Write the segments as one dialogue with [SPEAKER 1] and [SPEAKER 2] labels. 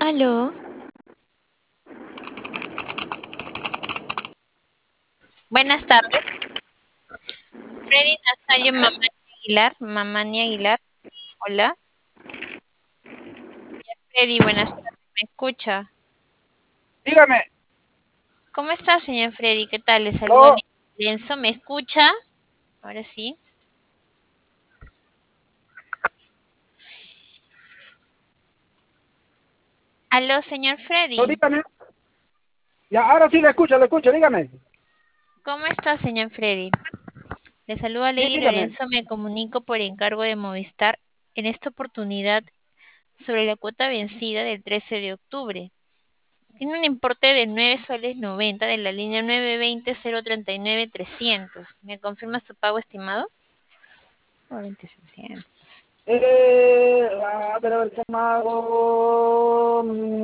[SPEAKER 1] Aló,
[SPEAKER 2] Buenas tardes, Freddy Nazario Mamani Aguilar. Hola, Freddy, buenas tardes, ¿me escucha?
[SPEAKER 3] Dígame,
[SPEAKER 2] ¿Cómo está, señor Freddy? ¿Qué tal? Le saluda
[SPEAKER 3] no,
[SPEAKER 2] mi Lienzo, ¿me escucha? Ahora sí. Aló, señor
[SPEAKER 3] no,
[SPEAKER 2] Freddy.
[SPEAKER 3] dígame. Ya, ahora sí le escucho, dígame.
[SPEAKER 2] ¿Cómo está, señor Freddy? Le saluda
[SPEAKER 3] Sí,
[SPEAKER 2] Lady
[SPEAKER 3] dígame.
[SPEAKER 2] Lorenzo, me comunico por encargo de Movistar en esta oportunidad sobre la cuota vencida del 13 de octubre. Tiene un importe de 9 soles 90 de la línea 920-039-300. ¿Me confirma su pago estimado? 4600.
[SPEAKER 3] A ver, ¿cómo hago?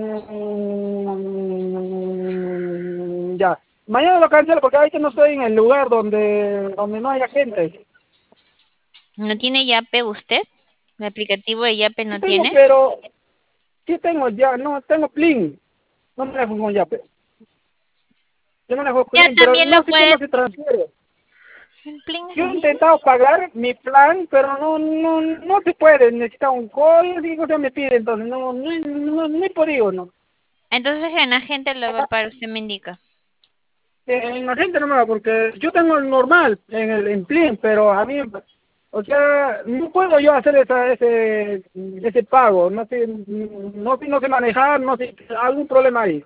[SPEAKER 3] Ya. Mañana lo cancelo porque ahorita no estoy en el lugar donde no haya gente.
[SPEAKER 2] ¿No tiene Yape usted? ¿El aplicativo de Yape
[SPEAKER 3] Sí
[SPEAKER 2] no
[SPEAKER 3] tengo,
[SPEAKER 2] tiene?
[SPEAKER 3] pero sí tengo ya, no, tengo Plin. No manejo con ya, yo manejo
[SPEAKER 2] Ya
[SPEAKER 3] Plin, pero
[SPEAKER 2] también
[SPEAKER 3] no
[SPEAKER 2] lo
[SPEAKER 3] sé
[SPEAKER 2] puede.
[SPEAKER 3] cómo se transfiere.
[SPEAKER 2] ¿El Plin es
[SPEAKER 3] Yo
[SPEAKER 2] lo
[SPEAKER 3] he
[SPEAKER 2] mismo?
[SPEAKER 3] intentado pagar mi plan, pero no se puede. Necesita un código y cosa me pide, entonces no he podido, no.
[SPEAKER 2] Entonces en agente lo va para usted me indica.
[SPEAKER 3] En la gente no me va, porque yo tengo el normal en Plin, pero a mí, o sea, no puedo yo hacer ese pago. No sé manejar, no sé, algún problema ahí.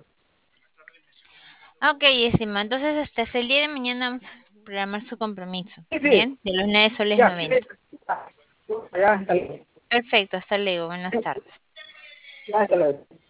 [SPEAKER 2] Ok, estimado. Entonces hasta el día de mañana vamos a programar su compromiso.
[SPEAKER 3] Sí, sí,
[SPEAKER 2] Bien, de los 9 soles
[SPEAKER 3] ya,
[SPEAKER 2] 90.
[SPEAKER 3] ya, hasta luego.
[SPEAKER 2] Perfecto, hasta luego. Buenas tardes.
[SPEAKER 3] Ya, hasta luego.